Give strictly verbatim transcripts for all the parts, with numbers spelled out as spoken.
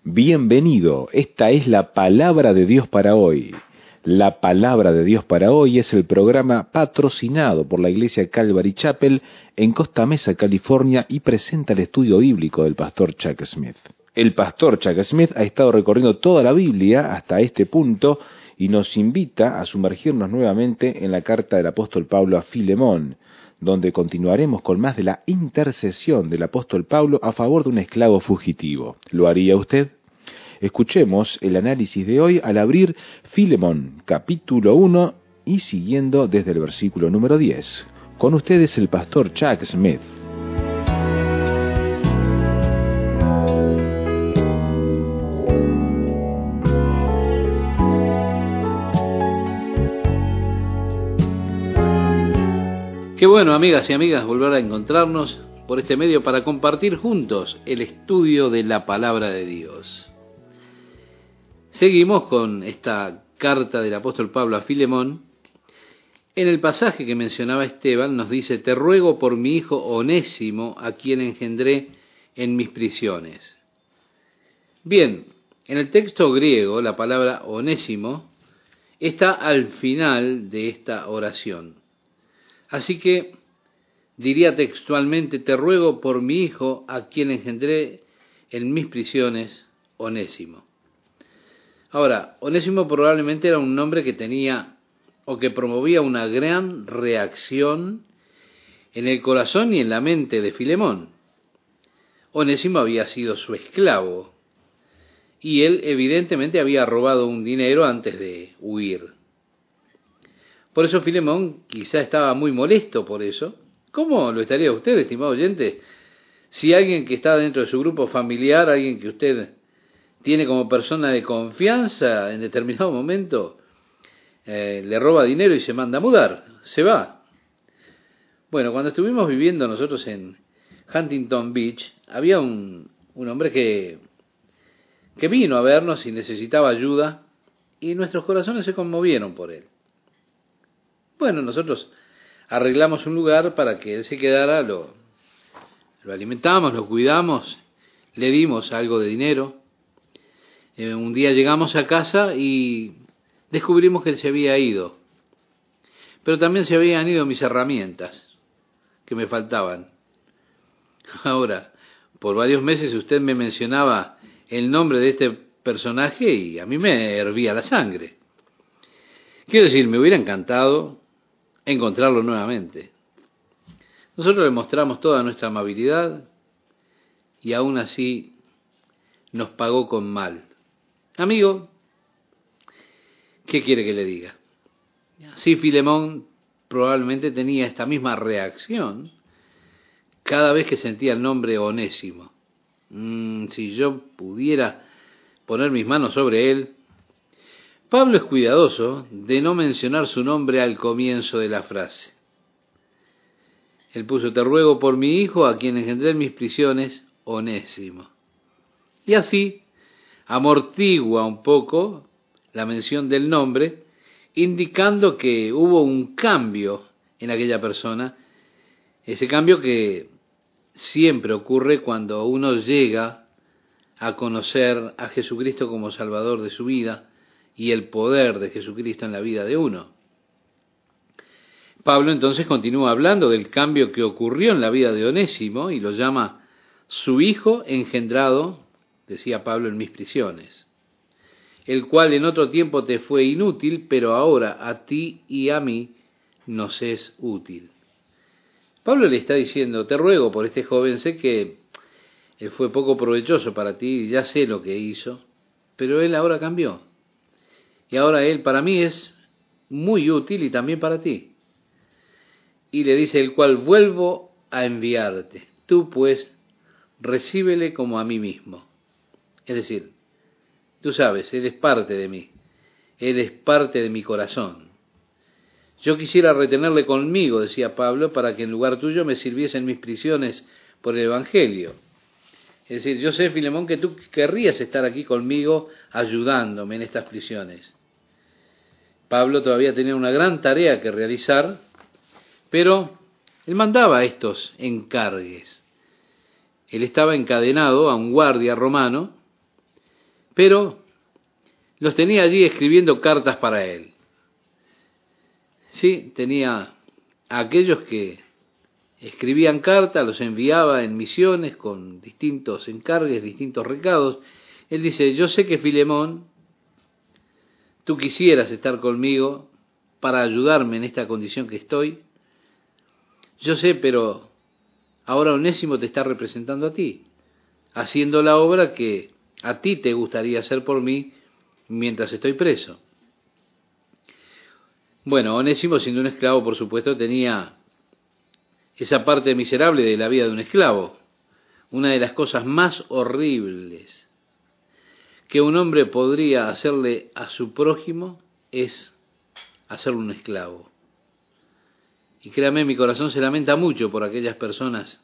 Bienvenido, esta es la palabra de Dios para hoy. La palabra de Dios para hoy es el programa patrocinado por la Iglesia Calvary Chapel en Costa Mesa, California, y presenta el estudio bíblico del pastor Chuck Smith. El pastor Chuck Smith ha estado recorriendo toda la Biblia hasta este punto y nos invita a sumergirnos nuevamente en la carta del apóstol Pablo a Filemón, donde continuaremos con más de la intercesión del apóstol Pablo a favor de un esclavo fugitivo. ¿Lo haría usted? Escuchemos el análisis de hoy al abrir Filemón, capítulo uno, y siguiendo desde el versículo número diez. Con ustedes el pastor Chuck Smith. Qué bueno, amigas y amigas, volver a encontrarnos por este medio para compartir juntos el estudio de la palabra de Dios. Seguimos con esta carta del apóstol Pablo a Filemón. En el pasaje que mencionaba Esteban nos dice: te ruego por mi hijo Onésimo, a quien engendré en mis prisiones. Bien, en el texto griego la palabra Onésimo está al final de esta oración. Así que diría textualmente: te ruego por mi hijo, a quien engendré en mis prisiones, Onésimo. Ahora, Onésimo probablemente era un nombre que tenía o que promovía una gran reacción en el corazón y en la mente de Filemón. Onésimo había sido su esclavo y él evidentemente había robado un dinero antes de huir. Por eso Filemón quizá estaba muy molesto por eso. ¿Cómo lo estaría usted, estimado oyente, si alguien que está dentro de su grupo familiar, alguien que usted tiene como persona de confianza, en determinado momento eh, le roba dinero y se manda a mudar, se va? Bueno, cuando estuvimos viviendo nosotros en Huntington Beach, había un, un hombre que, que vino a vernos y necesitaba ayuda, y nuestros corazones se conmovieron por él. Bueno, nosotros arreglamos un lugar para que él se quedara, lo, lo alimentamos, lo cuidamos, le dimos algo de dinero. Eh, un día llegamos a casa y descubrimos que él se había ido, pero también se habían ido mis herramientas que me faltaban. Ahora, por varios meses usted me mencionaba el nombre de este personaje y a mí me hervía la sangre. Quiero decir, me hubiera encantado encontrarlo nuevamente. Nosotros le mostramos toda nuestra amabilidad y aún así nos pagó con mal. Amigo, ¿qué quiere que le diga? Sí, Filemón probablemente tenía esta misma reacción cada vez que sentía el nombre Onésimo. Mm, si yo pudiera poner mis manos sobre él. Pablo es cuidadoso de no mencionar su nombre al comienzo de la frase. Él puso: te ruego por mi hijo, a quien engendré en mis prisiones, Onésimo. Y así amortigua un poco la mención del nombre, indicando que hubo un cambio en aquella persona, ese cambio que siempre ocurre cuando uno llega a conocer a Jesucristo como Salvador de su vida y el poder de Jesucristo en la vida de uno. Pablo entonces continúa hablando del cambio que ocurrió en la vida de Onésimo y lo llama su hijo engendrado, decía Pablo, en mis prisiones, el cual en otro tiempo te fue inútil, pero ahora a ti y a mí nos es útil. Pablo le está diciendo: te ruego por este joven, sé que él fue poco provechoso para ti, ya sé lo que hizo, pero él ahora cambió. Y ahora él para mí es muy útil y también para ti. Y le dice: el cual vuelvo a enviarte. Tú pues recíbele como a mí mismo. Es decir, tú sabes, él es parte de mí. Él es parte de mi corazón. Yo quisiera retenerle conmigo, decía Pablo, para que en lugar tuyo me sirviese en mis prisiones por el Evangelio. Es decir, yo sé, Filemón, que tú querrías estar aquí conmigo ayudándome en estas prisiones. Pablo todavía tenía una gran tarea que realizar, pero él mandaba estos encargues. Él estaba encadenado a un guardia romano pero los tenía allí escribiendo cartas para él. Sí, tenía a aquellos que escribían cartas, los enviaba en misiones con distintos encargues, distintos recados. Él dice, yo sé que Filemón, tú quisieras estar conmigo para ayudarme en esta condición que estoy. Yo sé, pero ahora Onésimo te está representando a ti, haciendo la obra que a ti te gustaría hacer por mí mientras estoy preso. Bueno, Onésimo, siendo un esclavo, por supuesto, tenía esa parte miserable de la vida de un esclavo. Una de las cosas más horribles que un hombre podría hacerle a su prójimo es hacerle un esclavo. Y créame, mi corazón se lamenta mucho por aquellas personas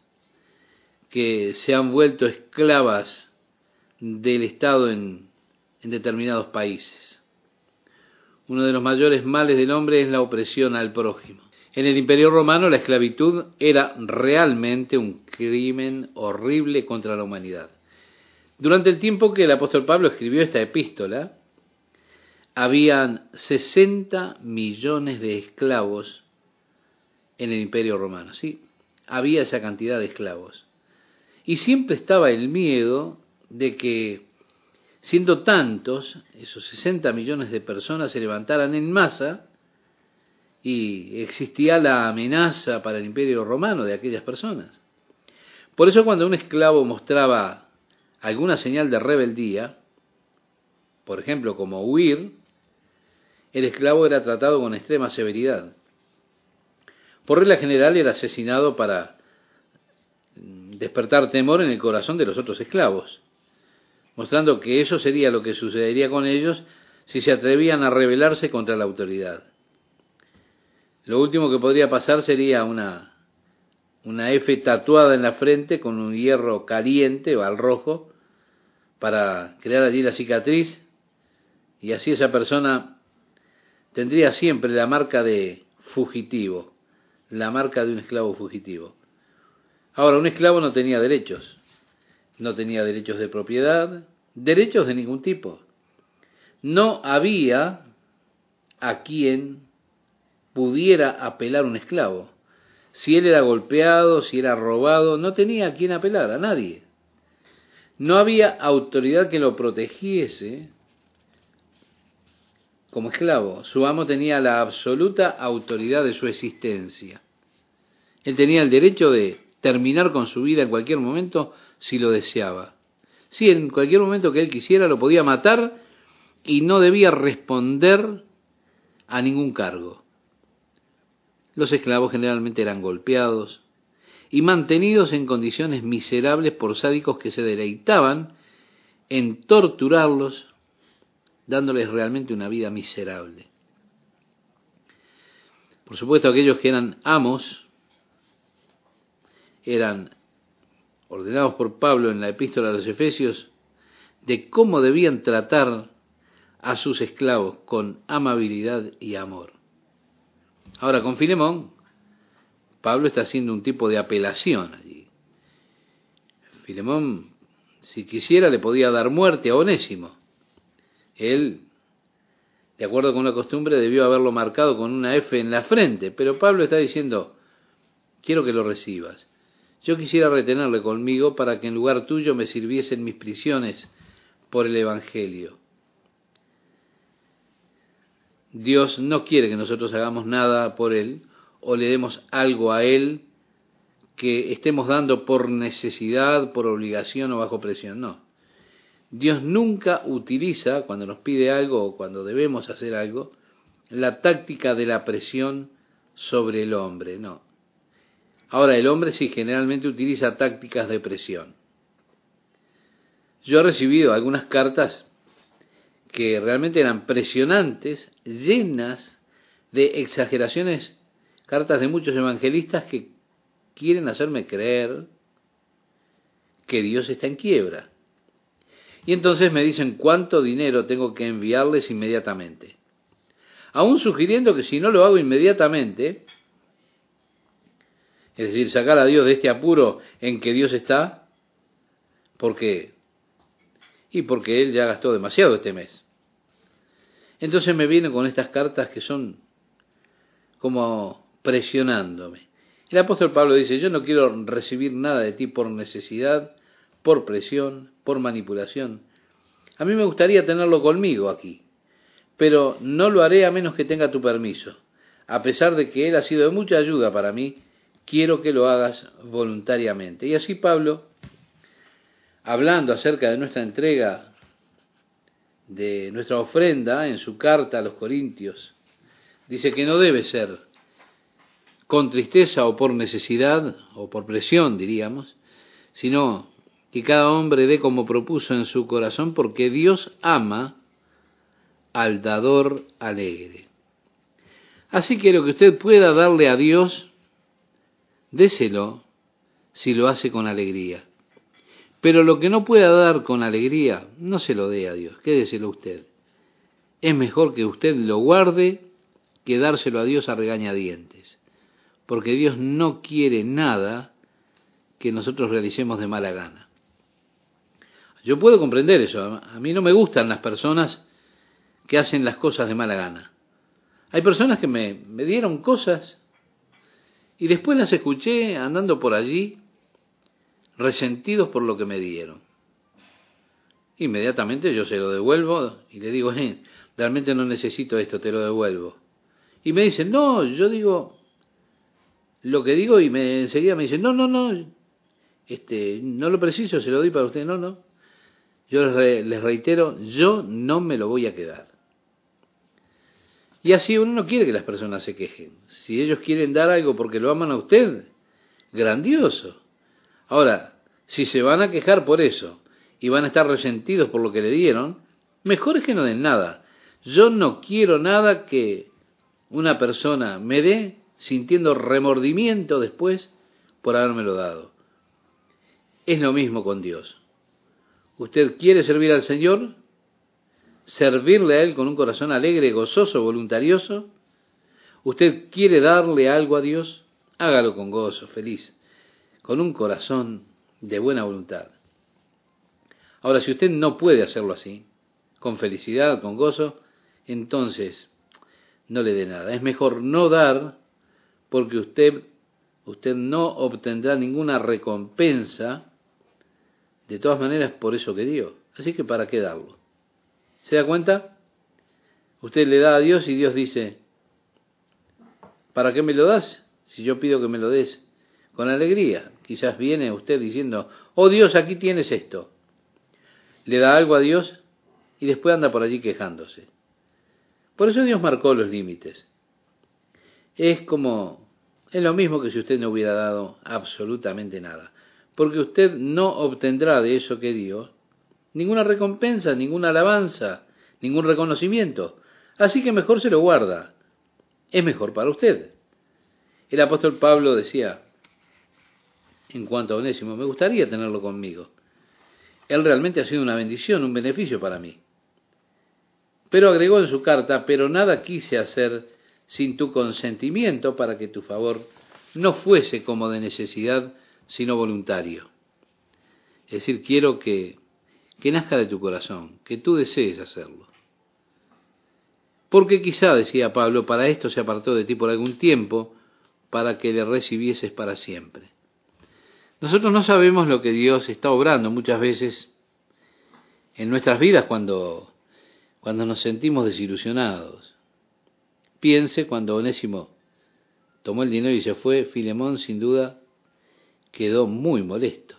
que se han vuelto esclavas del Estado en, en determinados países. Uno de los mayores males del hombre es la opresión al prójimo. En el Imperio Romano la esclavitud era realmente un crimen horrible contra la humanidad. Durante el tiempo que el apóstol Pablo escribió esta epístola, habían sesenta millones de esclavos en el Imperio Romano. Sí, había esa cantidad de esclavos. Y siempre estaba el miedo de que, siendo tantos, esos sesenta millones de personas se levantaran en masa, y existía la amenaza para el Imperio Romano de aquellas personas. Por eso cuando un esclavo mostraba alguna señal de rebeldía, por ejemplo como huir, el esclavo era tratado con extrema severidad. Por regla general era asesinado para despertar temor en el corazón de los otros esclavos, mostrando que eso sería lo que sucedería con ellos si se atrevían a rebelarse contra la autoridad. Lo último que podría pasar sería una, una F tatuada en la frente con un hierro caliente o al rojo para crear allí la cicatriz, y así esa persona tendría siempre la marca de fugitivo, la marca de un esclavo fugitivo. Ahora, un esclavo no tenía derechos, no tenía derechos de propiedad, derechos de ningún tipo. No había a quien pudiera apelar un esclavo. Si él era golpeado, si era robado, no tenía a quien apelar, a nadie. No había autoridad que lo protegiese como esclavo. Su amo tenía la absoluta autoridad de su existencia. Él tenía el derecho de terminar con su vida en cualquier momento si lo deseaba. Sí, en cualquier momento que él quisiera lo podía matar y no debía responder a ningún cargo. Los esclavos generalmente eran golpeados y mantenidos en condiciones miserables por sádicos que se deleitaban en torturarlos, dándoles realmente una vida miserable. Por supuesto, aquellos que eran amos eran ordenados por Pablo en la epístola a los Efesios de cómo debían tratar a sus esclavos con amabilidad y amor. Ahora, con Filemón, Pablo está haciendo un tipo de apelación allí. Filemón, si quisiera, le podía dar muerte a Onésimo. Él, de acuerdo con la costumbre, debió haberlo marcado con una F en la frente, pero Pablo está diciendo, quiero que lo recibas. Yo quisiera retenerle conmigo para que en lugar tuyo me sirviese en mis prisiones por el Evangelio. Dios no quiere que nosotros hagamos nada por Él o le demos algo a Él que estemos dando por necesidad, por obligación o bajo presión. No. Dios nunca utiliza, cuando nos pide algo o cuando debemos hacer algo, la táctica de la presión sobre el hombre. No. Ahora, el hombre sí generalmente utiliza tácticas de presión. Yo he recibido algunas cartas que realmente eran presionantes, llenas de exageraciones, cartas de muchos evangelistas que quieren hacerme creer que Dios está en quiebra. Y entonces me dicen cuánto dinero tengo que enviarles inmediatamente, aún sugiriendo que si no lo hago inmediatamente, es decir, sacar a Dios de este apuro en que Dios está, porque y porque él ya gastó demasiado este mes. Entonces me viene con estas cartas que son como presionándome. El apóstol Pablo dice, yo no quiero recibir nada de ti por necesidad, por presión, por manipulación. A mí me gustaría tenerlo conmigo aquí, pero no lo haré a menos que tenga tu permiso. A pesar de que él ha sido de mucha ayuda para mí, quiero que lo hagas voluntariamente. Y así Pablo, hablando acerca de nuestra entrega, de nuestra ofrenda en su carta a los Corintios, dice que no debe ser con tristeza o por necesidad, o por presión, diríamos, sino que cada hombre dé como propuso en su corazón, porque Dios ama al dador alegre. Así que lo que usted pueda darle a Dios, déselo si lo hace con alegría. Pero lo que no pueda dar con alegría, no se lo dé a Dios, quédeselo usted. Es mejor que usted lo guarde que dárselo a Dios a regañadientes, porque Dios no quiere nada que nosotros realicemos de mala gana. Yo puedo comprender eso, a mí no me gustan las personas que hacen las cosas de mala gana. Hay personas que me, me dieron cosas y después las escuché andando por allí resentidos por lo que me dieron. Inmediatamente yo se lo devuelvo y le digo, eh, realmente no necesito esto, te lo devuelvo. Y me dicen, no, yo digo lo que digo y me enseguida me dicen, no, no, no, este, no lo preciso, se lo doy para usted, no, no. Yo les, re, les reitero, yo no me lo voy a quedar. Y así uno no quiere que las personas se quejen. Si ellos quieren dar algo porque lo aman a usted, grandioso. Ahora, si se van a quejar por eso y van a estar resentidos por lo que le dieron, mejor es que no den nada. Yo no quiero nada que una persona me dé sintiendo remordimiento después por habérmelo dado. Es lo mismo con Dios. Usted quiere servir al Señor, servirle a Él con un corazón alegre, gozoso, voluntarioso. Usted quiere darle algo a Dios, hágalo con gozo, feliz, con un corazón de buena voluntad. Ahora, si usted no puede hacerlo así, con felicidad, con gozo, entonces no le dé nada. Es mejor no dar, porque usted, usted no obtendrá ninguna recompensa, de todas maneras, por eso que dio. Así que, ¿para qué darlo? ¿Se da cuenta? Usted le da a Dios y Dios dice, ¿para qué me lo das? Si yo pido que me lo des con alegría. Quizás viene usted diciendo, oh Dios, aquí tienes esto. Le da algo a Dios y después anda por allí quejándose. Por eso Dios marcó los límites. Es como, es lo mismo que si usted no hubiera dado absolutamente nada. Porque usted no obtendrá de eso que dio ninguna recompensa, ninguna alabanza, ningún reconocimiento. Así que mejor se lo guarda. Es mejor para usted. El apóstol Pablo decía, en cuanto a Onésimo, me gustaría tenerlo conmigo. Él realmente ha sido una bendición, un beneficio para mí. Pero agregó en su carta, pero nada quise hacer sin tu consentimiento para que tu favor no fuese como de necesidad, sino voluntario. Es decir, quiero que, que nazca de tu corazón, que tú desees hacerlo. Porque quizá, decía Pablo, para esto se apartó de ti por algún tiempo, para que le recibieses para siempre. Nosotros no sabemos lo que Dios está obrando muchas veces en nuestras vidas cuando, cuando nos sentimos desilusionados. Piense cuando Onésimo tomó el dinero y se fue, Filemón sin duda quedó muy molesto.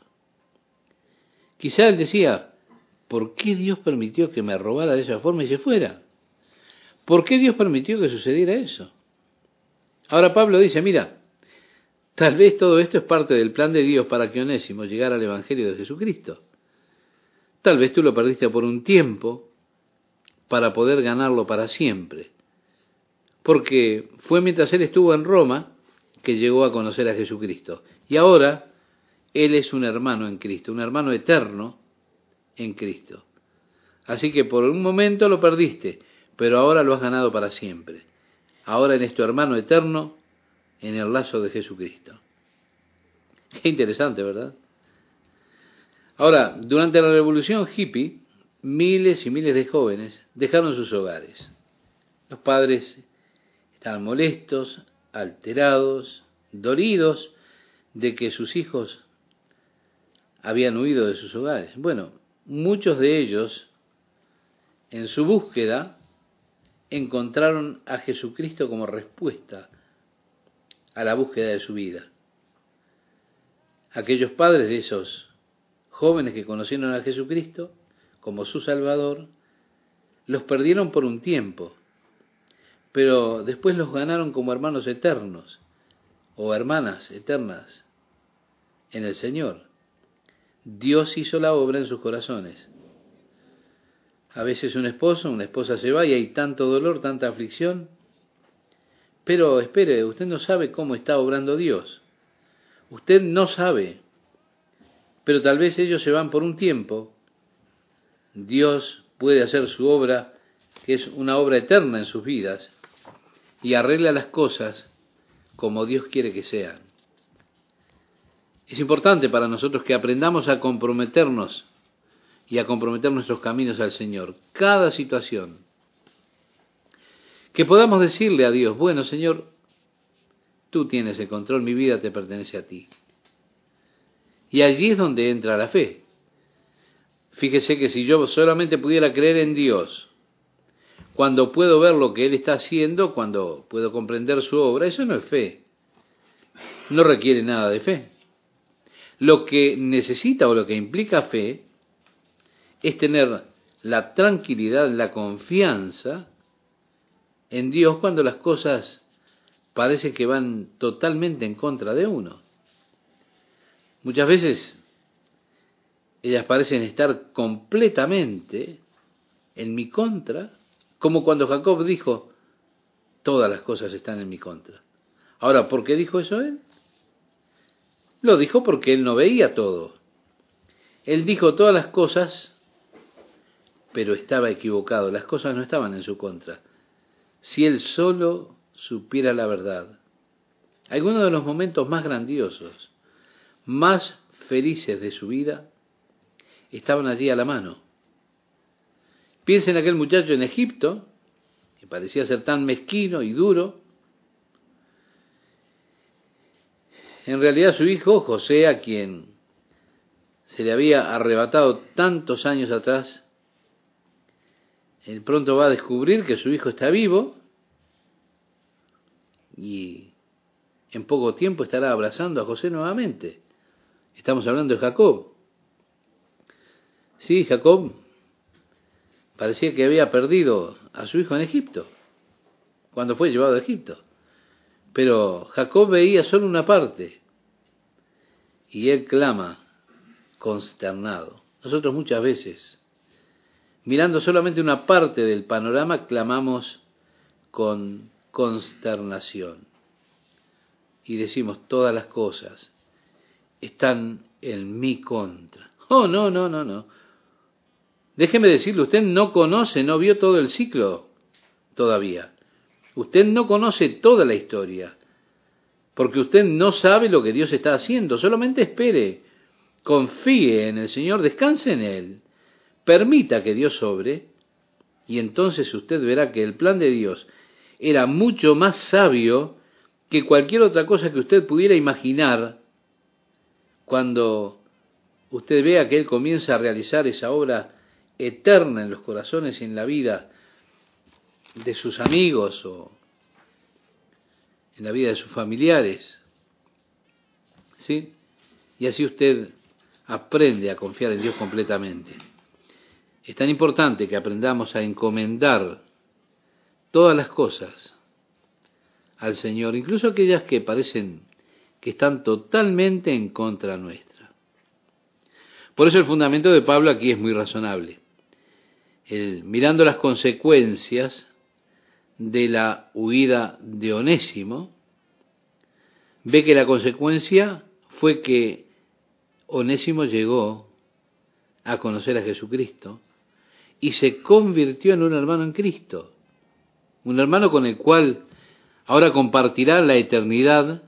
Quizá él decía, ¿por qué Dios permitió que me robara de esa forma y se fuera? ¿Por qué Dios permitió que sucediera eso? Ahora Pablo dice, mira, tal vez todo esto es parte del plan de Dios para que Onésimo llegara al Evangelio de Jesucristo. Tal vez tú lo perdiste por un tiempo para poder ganarlo para siempre. Porque fue mientras él estuvo en Roma que llegó a conocer a Jesucristo. Y ahora él es un hermano en Cristo, un hermano eterno en Cristo. Así que por un momento lo perdiste, pero ahora lo has ganado para siempre. Ahora eres tu hermano eterno en el lazo de Jesucristo. Qué interesante, ¿verdad? Ahora, durante la revolución hippie, miles y miles de jóvenes dejaron sus hogares. Los padres estaban molestos, alterados, dolidos de que sus hijos habían huido de sus hogares. Bueno, muchos de ellos, en su búsqueda, encontraron a Jesucristo como respuesta a la búsqueda de su vida. Aquellos padres de esos jóvenes que conocieron a Jesucristo como su Salvador, los perdieron por un tiempo, pero después los ganaron como hermanos eternos o hermanas eternas en el Señor. Dios hizo la obra en sus corazones. A veces un esposo, una esposa se va y hay tanto dolor, tanta aflicción, pero espere, usted no sabe cómo está obrando Dios. Usted no sabe, pero tal vez ellos se van por un tiempo. Dios puede hacer su obra, que es una obra eterna en sus vidas, y arregla las cosas como Dios quiere que sean. Es importante para nosotros que aprendamos a comprometernos y a comprometer nuestros caminos al Señor, cada situación. Que podamos decirle a Dios, bueno, Señor, tú tienes el control, mi vida te pertenece a ti. Y allí es donde entra la fe. Fíjese que si yo solamente pudiera creer en Dios, cuando puedo ver lo que Él está haciendo, cuando puedo comprender su obra, eso no es fe. No requiere nada de fe. Lo que necesita o lo que implica fe es tener la tranquilidad, la confianza en Dios cuando las cosas parecen que van totalmente en contra de uno. Muchas veces ellas parecen estar completamente en mi contra, como cuando Jacob dijo, todas las cosas están en mi contra. Ahora, ¿por qué dijo eso él? Lo dijo porque él no veía todo. Él dijo todas las cosas, pero estaba equivocado. Las cosas no estaban en su contra. Si él solo supiera la verdad. Algunos de los momentos más grandiosos, más felices de su vida, estaban allí a la mano. Piensa en aquel muchacho en Egipto, que parecía ser tan mezquino y duro. En realidad su hijo, José, a quien se le había arrebatado tantos años atrás, él pronto va a descubrir que su hijo está vivo y en poco tiempo estará abrazando a José nuevamente. Estamos hablando de Jacob. Sí, Jacob parecía que había perdido a su hijo en Egipto, cuando fue llevado a Egipto. Pero Jacob veía solo una parte y él clama consternado. Nosotros muchas veces, mirando solamente una parte del panorama, clamamos con consternación y decimos todas las cosas están en mi contra. Oh, no, no, no, no. Déjeme decirle, usted no conoce, no vio todo el ciclo todavía. Usted no conoce toda la historia, porque usted no sabe lo que Dios está haciendo. Solamente espere, confíe en el Señor, descanse en Él, permita que Dios obre, y entonces usted verá que el plan de Dios era mucho más sabio que cualquier otra cosa que usted pudiera imaginar cuando usted vea que Él comienza a realizar esa obra eterna en los corazones y en la vida de sus amigos o en la vida de sus familiares, ¿sí? Y así usted aprende a confiar en Dios completamente. Es tan importante que aprendamos a encomendar todas las cosas al Señor, incluso aquellas que parecen que están totalmente en contra nuestra. Por eso el fundamento de Pablo aquí es muy razonable. El, mirando las consecuencias de la huida de Onésimo, ve que la consecuencia fue que Onésimo llegó a conocer a Jesucristo y se convirtió en un hermano en Cristo, un hermano con el cual ahora compartirá la eternidad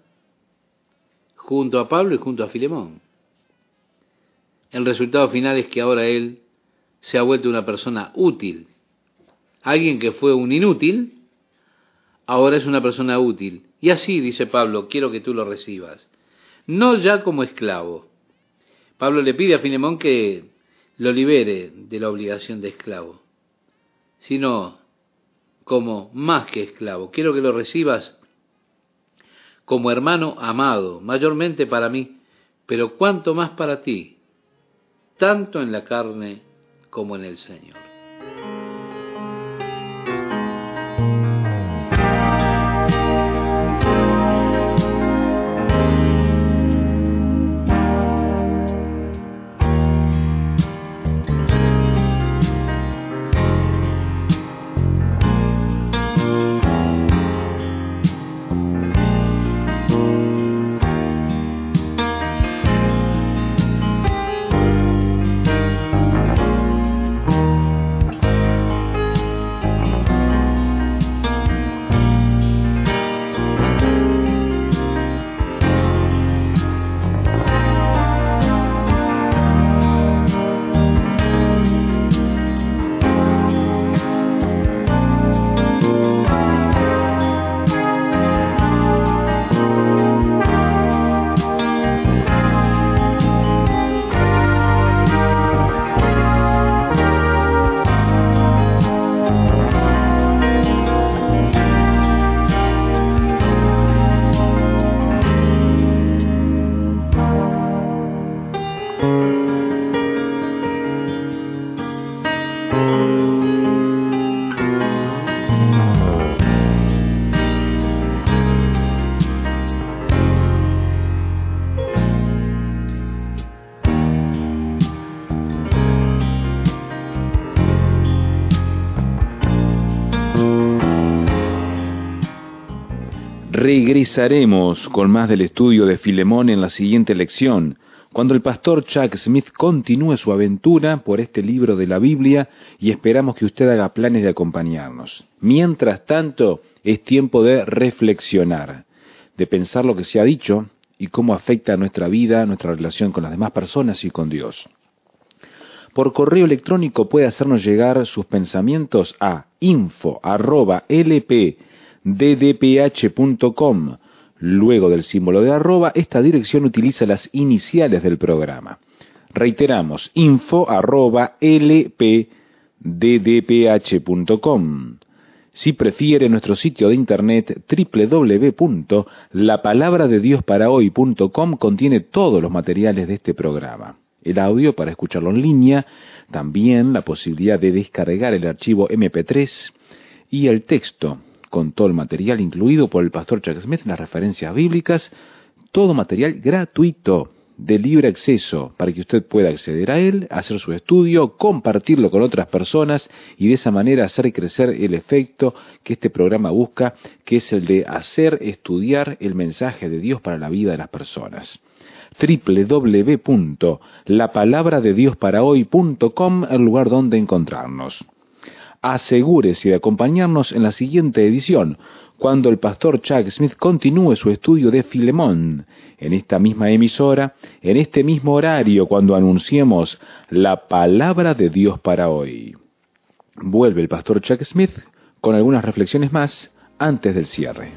junto a Pablo y junto a Filemón. El resultado final es que ahora él se ha vuelto una persona útil. Alguien que fue un inútil, ahora es una persona útil. Y así, dice Pablo, quiero que tú lo recibas. No ya como esclavo. Pablo le pide a Filemón que lo libere de la obligación de esclavo, sino como más que esclavo. Quiero que lo recibas como hermano amado, mayormente para mí, pero cuanto más para ti, tanto en la carne como en el Señor. Regresaremos con más del estudio de Filemón en la siguiente lección, cuando el pastor Chuck Smith continúe su aventura por este libro de la Biblia y esperamos que usted haga planes de acompañarnos. Mientras tanto, es tiempo de reflexionar, de pensar lo que se ha dicho y cómo afecta a nuestra vida, nuestra relación con las demás personas y con Dios. Por correo electrónico puede hacernos llegar sus pensamientos a info arroba l p d d p h punto com. Luego del símbolo de arroba, esta dirección utiliza las iniciales del programa. Reiteramos, info arroba l p d d p h punto com. Si prefiere, nuestro sitio de internet doble u doble u doble u punto la palabra de dios para hoy punto com contiene todos los materiales de este programa. El audio para escucharlo en línea, también la posibilidad de descargar el archivo eme pe tres y el texto con todo el material incluido por el pastor Chuck Smith, las referencias bíblicas, todo material gratuito, de libre acceso, para que usted pueda acceder a él, hacer su estudio, compartirlo con otras personas y de esa manera hacer crecer el efecto que este programa busca, que es el de hacer estudiar el mensaje de Dios para la vida de las personas. doble u doble u doble u punto la palabra de dios para hoy punto com, el lugar donde encontrarnos. Asegúrese de acompañarnos en la siguiente edición, cuando el pastor Chuck Smith continúe su estudio de Filemón, en esta misma emisora, en este mismo horario, cuando anunciemos la palabra de Dios para hoy. Vuelve el pastor Chuck Smith con algunas reflexiones más antes del cierre.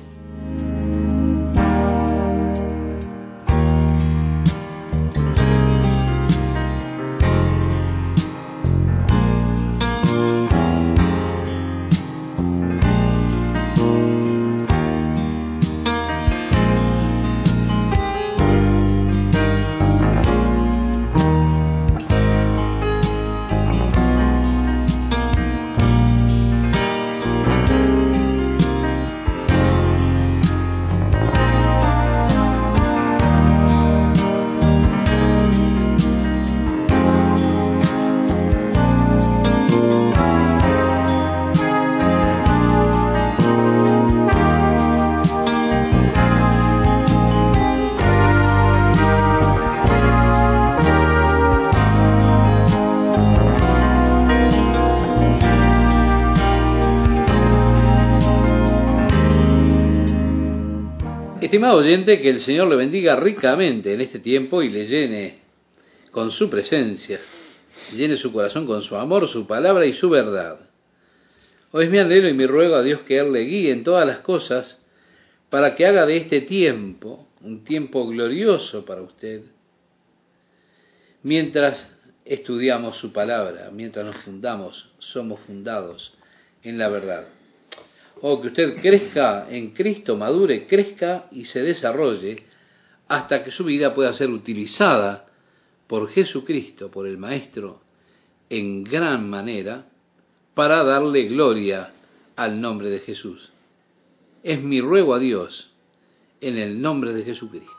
Estimado oyente, que el Señor le bendiga ricamente en este tiempo y le llene con su presencia. llene su corazón con su amor, su palabra y su verdad. Hoy es mi anhelo y mi ruego a Dios que Él le guíe en todas las cosas para que haga de este tiempo un tiempo glorioso para usted. Mientras estudiamos su palabra, mientras nos fundamos, somos fundados en la verdad. O que usted crezca en Cristo, madure, crezca y se desarrolle hasta que su vida pueda ser utilizada por Jesucristo, por el Maestro, en gran manera, para darle gloria al nombre de Jesús. Es mi ruego a Dios en el nombre de Jesucristo.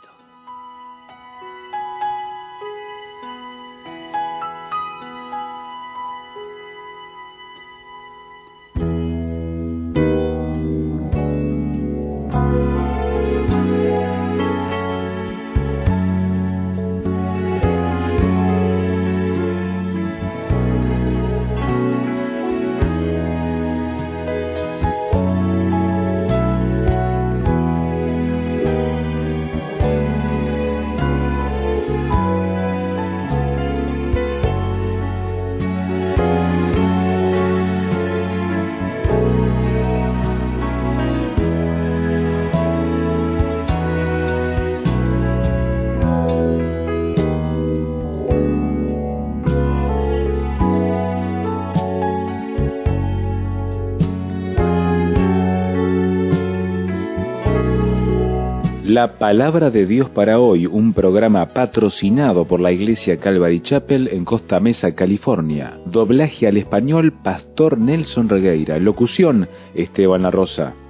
La Palabra de Dios para hoy, un programa patrocinado por la Iglesia Calvary Chapel en Costa Mesa, California. Doblaje al español, Pastor Nelson Regueira. Locución, Esteban La Rosa.